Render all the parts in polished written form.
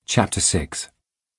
Chapter 6.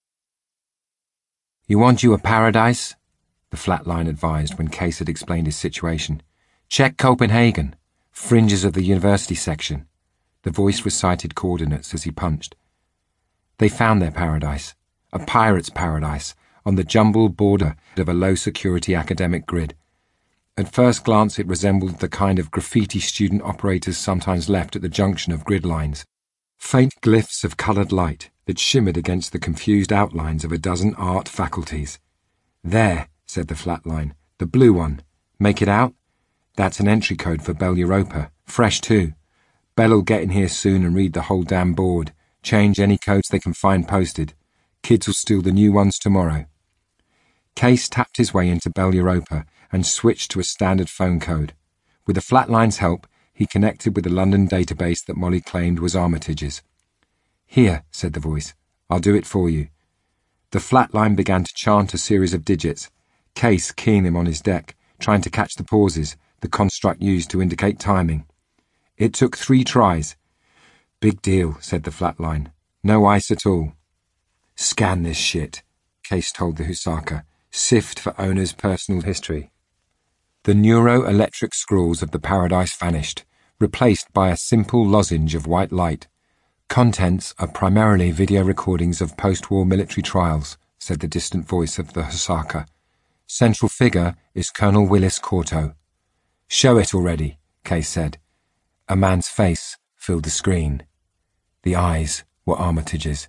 "You want you a paradise?" the flatline advised when Case had explained his situation. "Check Copenhagen. Fringes of the university section." The voice recited coordinates as he punched. They found their paradise, a pirate's paradise, on the jumbled border of a low-security academic grid. At first glance it resembled the kind of graffiti student operators sometimes left at the junction of grid lines. Faint glyphs of coloured light that shimmered against the confused outlines of a dozen art faculties. "There," said the flatline, "the blue one. Make it out? That's an entry code for Bell Europa. Fresh too. Bell'll get in here soon and read the whole damn board. Change any codes they can find posted. Kids'll steal the new ones tomorrow." Case tapped his way into Bell Europa and switched to a standard phone code. With the flatline's help, he connected with the London database that Molly claimed was Armitage's. "Here," said the voice. "I'll do it for you." The flatline began to chant a series of digits, Case keying them on his deck, trying to catch the pauses the construct used to indicate timing. It took 3 tries. "Big deal," said the flatline. "No ice at all." "Scan this shit," Case told the Husaka. "Sift for owner's personal history." The neuro-electric scrawls of the paradise vanished, replaced by a simple lozenge of white light. "Contents are primarily video recordings of post-war military trials," said the distant voice of the Husaka. "Central figure is Colonel Willis Corto." "Show it already," Case said. A man's face filled the screen. The eyes were Armitage's.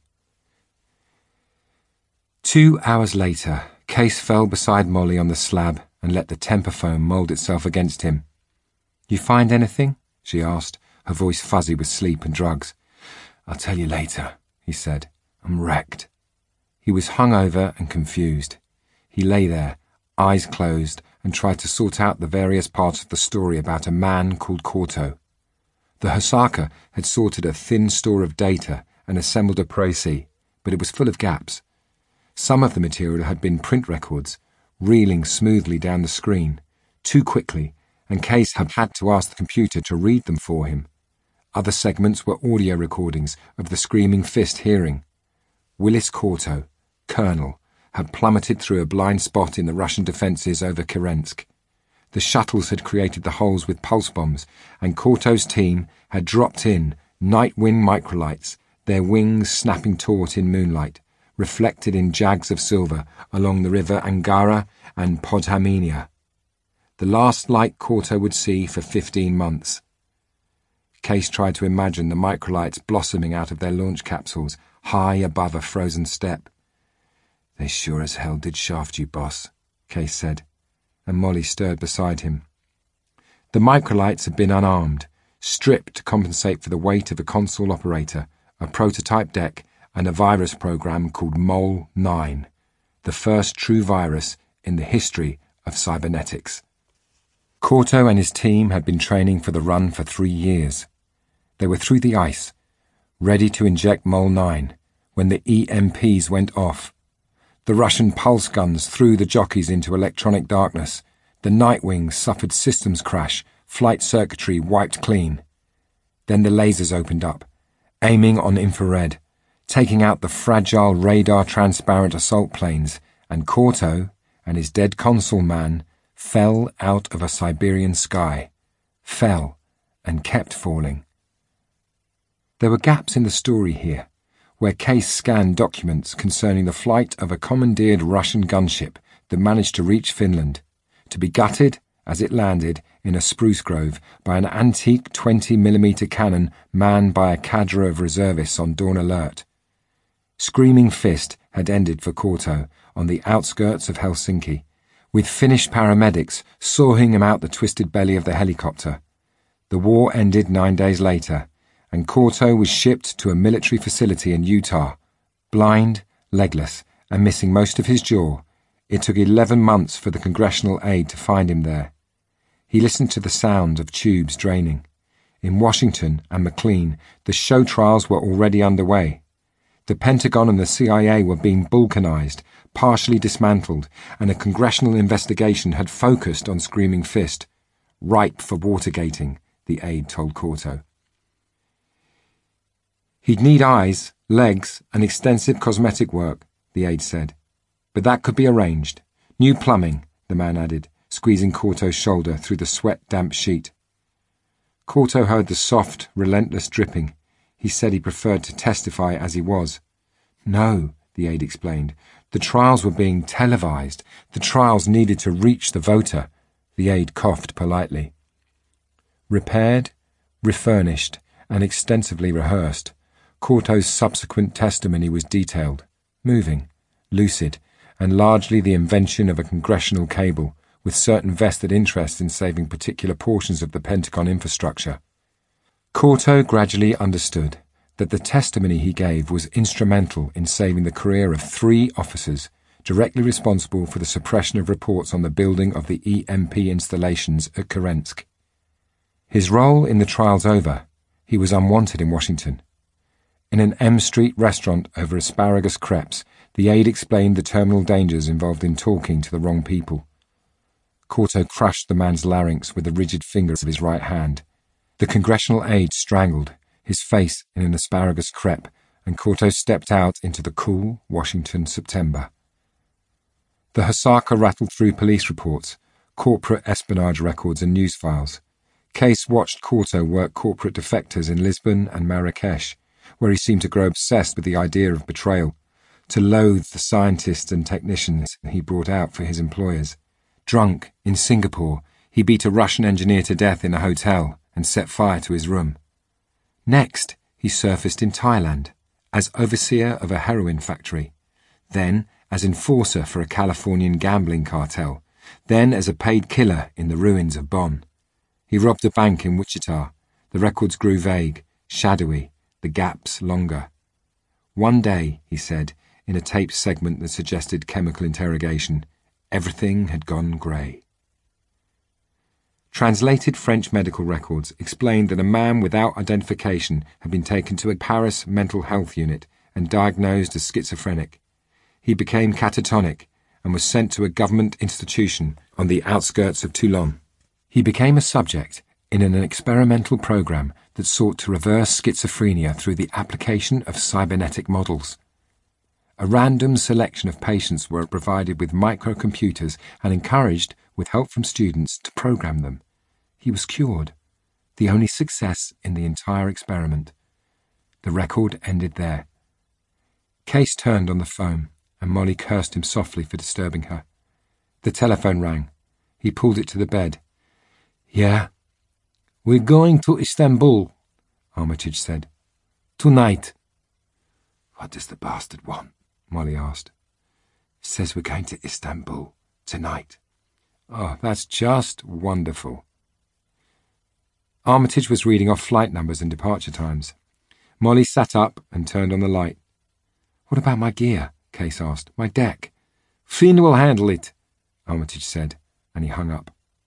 2 hours later, Case fell beside Molly on the slab and let the temper foam mould itself against him. "You find anything?" she asked, her voice fuzzy with sleep and drugs. "I'll tell you later," he said. "I'm wrecked." He was hungover and confused. He lay there, eyes closed, and tried to sort out the various parts of the story about a man called Corto. The Husaka had sorted a thin store of data and assembled a précis, but it was full of gaps. Some of the material had been print records, reeling smoothly down the screen, too quickly, and Case had had to ask the computer to read them for him. Other segments were audio recordings of the Screaming Fist hearing. Willis Corto, Colonel, had plummeted through a blind spot in the Russian defences over Kirensk. The shuttles had created the holes with pulse bombs, and Corto's team had dropped in night wing microlights, their wings snapping taut in moonlight, reflected in jags of silver along the river Angara and Podhamenia. The last light Corto would see for 15 months. Case tried to imagine the microlights blossoming out of their launch capsules, high above a frozen steppe. "They sure as hell did shaft you, boss," Case said, and Molly stirred beside him. The microlights had been unarmed, stripped to compensate for the weight of a console operator, a prototype deck, and a virus program called Mole 9, the first true virus in the history of cybernetics. Corto and his team had been training for the run for 3 years. They were through the ice, ready to inject Mole 9, when the EMPs went off. The Russian pulse guns threw the jockeys into electronic darkness. The Nightwings suffered systems crash, flight circuitry wiped clean. Then the lasers opened up, aiming on infrared, taking out the fragile radar-transparent assault planes, and Corto and his dead consul man fell out of a Siberian sky, fell and kept falling. There were gaps in the story here, where Case scanned documents concerning the flight of a commandeered Russian gunship that managed to reach Finland, to be gutted as it landed in a spruce grove by an antique 20mm cannon manned by a cadre of reservists on dawn alert. Screaming Fist had ended for Corto on the outskirts of Helsinki, with Finnish paramedics sawing him out the twisted belly of the helicopter. The war ended 9 days later, and Corto was shipped to a military facility in Utah. Blind, legless, and missing most of his jaw, it took 11 months for the congressional aide to find him there. He listened to the sound of tubes draining. In Washington and McLean, the show trials were already underway. The Pentagon and the CIA were being balkanized, partially dismantled, and a congressional investigation had focused on Screaming Fist, ripe for Watergating, the aide told Corto. He'd need eyes, Legs and extensive cosmetic work, the aide said. But that could be arranged. New plumbing, the man added, squeezing Corto's shoulder through the sweat-damp sheet. Corto heard the soft, relentless dripping. He said he preferred to testify as he was. No, the aide explained. The trials were being televised. The trials needed to reach the voter. The aide coughed politely. Repaired, refurnished, and extensively rehearsed, Corto's subsequent testimony was detailed, moving, lucid, and largely the invention of a congressional cable, with certain vested interests in saving particular portions of the Pentagon infrastructure. Corto gradually understood that the testimony he gave was instrumental in saving the career of 3 officers directly responsible for the suppression of reports on the building of the EMP installations at Kerensky. His role in the trials over, he was unwanted in Washington. In an M Street restaurant over asparagus crepes, the aide explained the terminal dangers involved in talking to the wrong people. Corto crushed the man's larynx with the rigid fingers of his right hand. The congressional aide strangled, his face in an asparagus crepe, and Corto stepped out into the cool Washington September. The Hasaka rattled through police reports, corporate espionage records and news files. Case watched Corto work corporate defectors in Lisbon and Marrakesh, where he seemed to grow obsessed with the idea of betrayal, to loathe the scientists and technicians he brought out for his employers. Drunk, in Singapore, he beat a Russian engineer to death in a hotel and set fire to his room. Next, he surfaced in Thailand, as overseer of a heroin factory, then as enforcer for a Californian gambling cartel, then as a paid killer in the ruins of Bonn. He robbed a bank in Wichita. The records grew vague, shadowy, the gaps longer. One day, he said, in a taped segment that suggested chemical interrogation, everything had gone grey. Translated French medical records explained that a man without identification had been taken to a Paris mental health unit and diagnosed as schizophrenic. He became catatonic and was sent to a government institution on the outskirts of Toulon. He became a subject in an experimental program that sought to reverse schizophrenia through the application of cybernetic models. A random selection of patients were provided with microcomputers and encouraged, with help from students, to program them. He was cured, the only success in the entire experiment. The record ended there. Case turned on the phone, and Molly cursed him softly for disturbing her. The telephone rang. He pulled it to the bed. Yeah. We're going to Istanbul, Armitage said. Tonight. What does the bastard want? Molly asked. He says we're going to Istanbul tonight. Oh, that's just wonderful. Armitage was reading off flight numbers and departure times. Molly sat up and turned on the light. What about my gear? Case asked. My deck. Finn will handle it, Armitage said, and he hung up.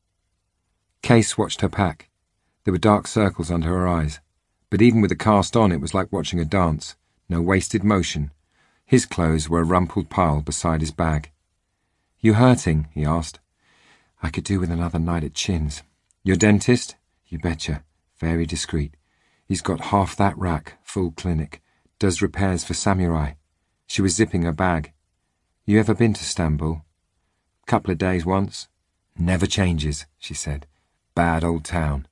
Case watched her pack. There were dark circles under her eyes, but even with the cast on it was like watching a dance, no wasted motion. His clothes were a rumpled pile beside his bag. You hurting? He asked. I could do with another night at Chin's. Your dentist? You betcha. Very discreet. He's got half that rack, full clinic. Does repairs for samurai. She was zipping her bag. You ever been to Istanbul? Couple of days once. Never changes, she said. Bad old town.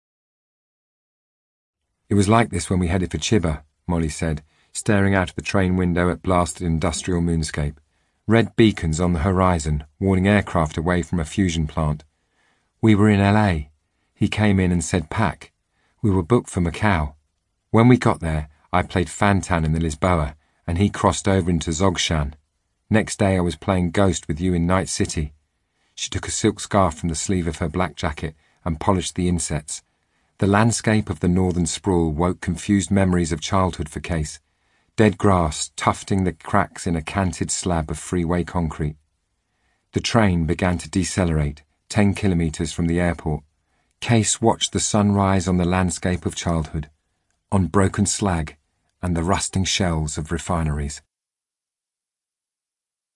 It was like this when we headed for Chiba, Molly said, staring out of the train window at blasted industrial moonscape. Red beacons on the horizon, warning aircraft away from a fusion plant. We were in LA. He came in and said pack. We were booked for Macau. When we got there, I played Fantan in the Lisboa, and he crossed over into Zogshan. Next day I was playing Ghost with you in Night City. She took a silk scarf from the sleeve of her black jacket and polished the insets. The landscape of the northern sprawl woke confused memories of childhood for Case. Dead grass tufting the cracks in a canted slab of freeway concrete. The train began to decelerate, 10 kilometres from the airport. Case watched the sun rise on the landscape of childhood, on broken slag and the rusting shells of refineries.